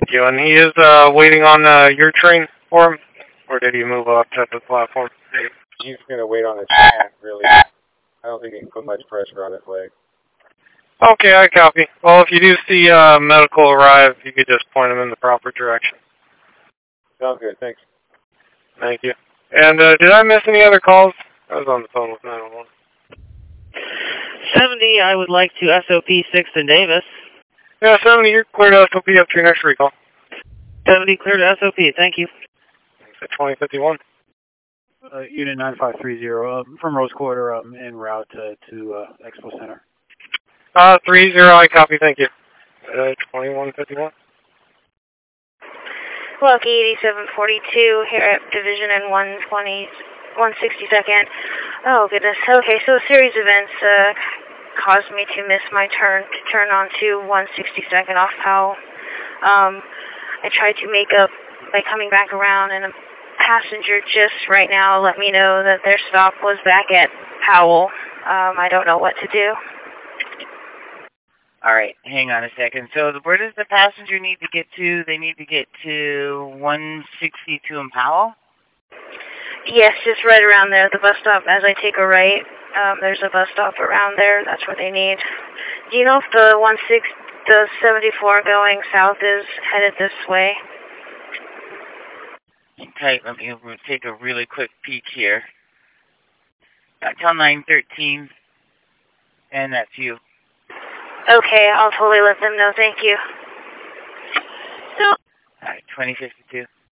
Thank you. And he is waiting on your train for him? Or did he move up to the platform? He's going to wait on his train, really. I don't think he can put much pressure on his leg. Okay, I copy. Well, if you do see medical arrive, you could just point him in the proper direction. Sounds good, thanks. Thank you. And did I miss any other calls? I was on the phone with 911. 70, I would like to SOP 6 in Davis. Yeah, 70, you're clear to SOP up to your next recall. 70, clear to SOP, thank you. It's at 2051. Unit 9530 from Rose Quarter en route to Expo Center. 30, I copy, thank you. 2151. Lucky 8742 here at Division and 162nd. Oh goodness, okay, so a series of events caused me to miss my turn to turn onto 162nd off Powell. I tried to make up by coming back around, and a passenger just right now let me know that their stop was back at Powell. I don't know what to do. All right, hang on a second. So where does the passenger need to get to? They need to get to 162 in Powell? Yes, just right around there, the bus stop. As I take a right, there's a bus stop around there. That's what they need. Do you know if the 74 going south is headed this way? Okay, let me take a really quick peek here. Tell 913, and that's you. Okay, I'll totally let them know. Thank you. All right, 2052.